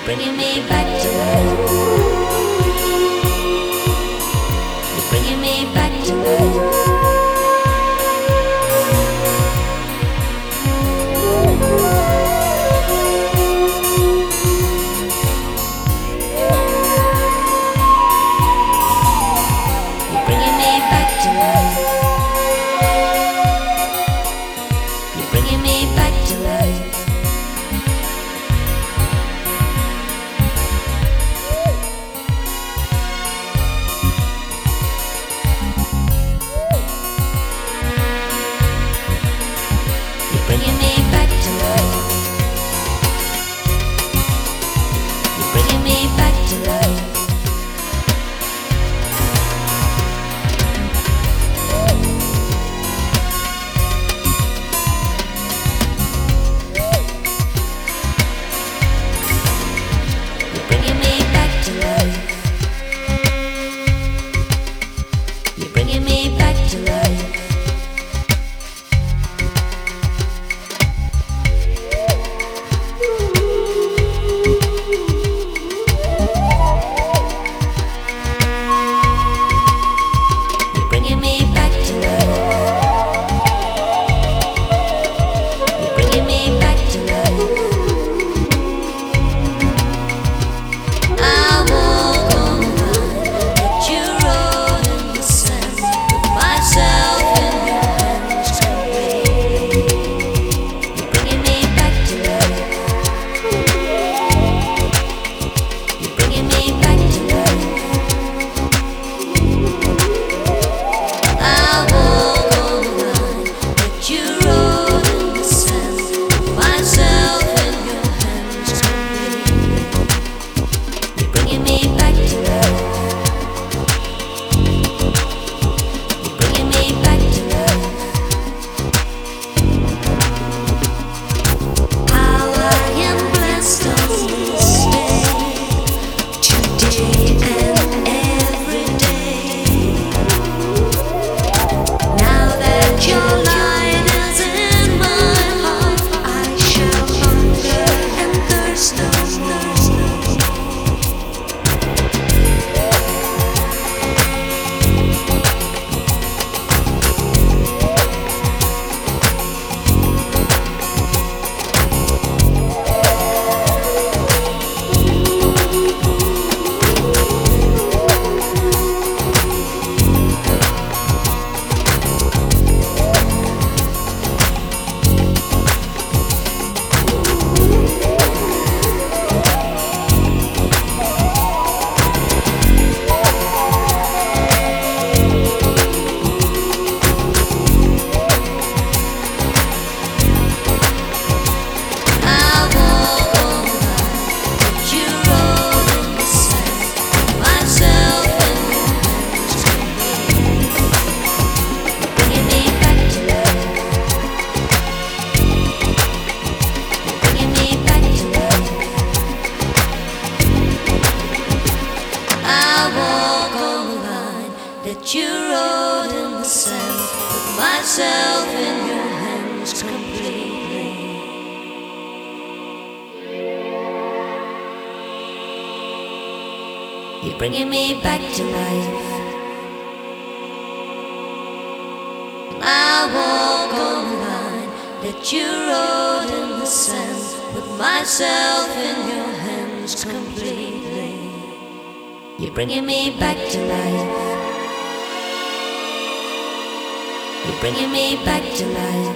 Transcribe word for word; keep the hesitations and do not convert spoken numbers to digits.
bringing me back to life. You're bringing me back to life. You're bringing me back to life. You're bringing me back to life. Bringing me back to life. You're bringing me back to life. You're bringing me back to life. You're bringing me back to life. Bringing me back to life. You're bringing me back to life. I walk on the line that you wrote in the sand, with myself in your hands completely. You're bringing me back to life. You're bringing me back to life. I walk on the line that you wrote in the sand, with myself in your hands completely. You're bringing me back to life. You're bringing me back to life. How I am blessed on this day, today and every day. Now that your light is in my heart, I shall hunger and thirst no more. I walk on the line that you wrote in the sand, with myself in your hands completely. You're bringing me back to life. You're bringing me back to life. I walk on the line that you wrote in the sand, with myself in your hands completely. You're bringing me back to life. I walk on the line that you wrote in the sand, with myself in your hands completely. You're bringing me back to life. You're bringing me back to life.